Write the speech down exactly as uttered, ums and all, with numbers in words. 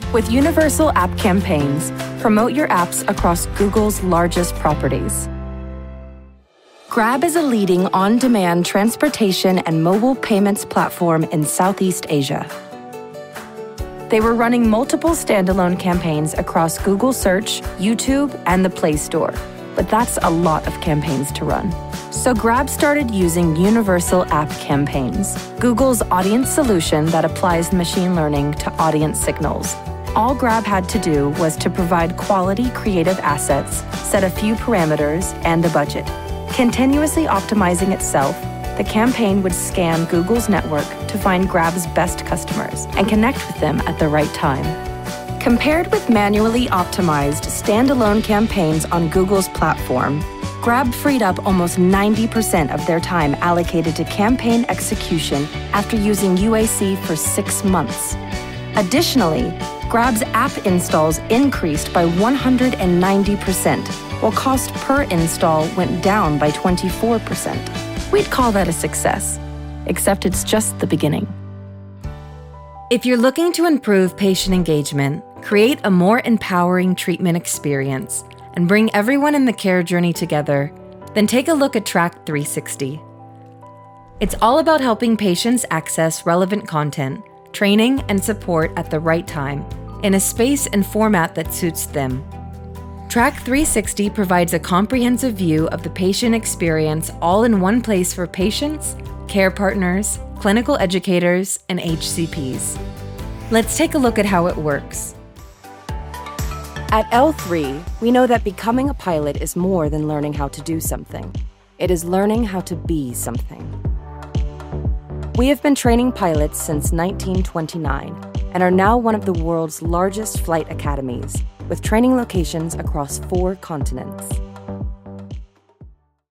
With Universal App Campaigns, promote your apps across Google's largest properties. Grab is a leading on-demand transportation and mobile payments platform in Southeast Asia. They were running multiple standalone campaigns across Google Search, YouTube, and the Play Store, but that's a lot of campaigns to run. So Grab started using Universal App Campaigns, Google's audience solution that applies machine learning to audience signals. All Grab had to do was to provide quality creative assets, set a few parameters, and a budget. Continuously optimizing itself, the campaign would scan Google's network to find Grab's best customers and connect with them at the right time. Compared with manually optimized standalone campaigns on Google's platform, Grab freed up almost ninety percent of their time allocated to campaign execution after using U A C for six months. Additionally, Grab's app installs increased by one hundred ninety percent, while cost per install went down by twenty-four percent. We'd call that a success, except it's just the beginning. If you're looking to improve patient engagement, create a more empowering treatment experience, and bring everyone in the care journey together, then take a look at Track three sixty. It's all about helping patients access relevant content, training, and support at the right time, in a space and format that suits them. Track three sixty provides a comprehensive view of the patient experience all in one place for patients, care partners, clinical educators, and H C Ps. Let's take a look at how it works. At L three, we know that becoming a pilot is more than learning how to do something. It is learning how to be something. We have been training pilots since nineteen twenty-nine and are now one of the world's largest flight academies, with training locations across four continents.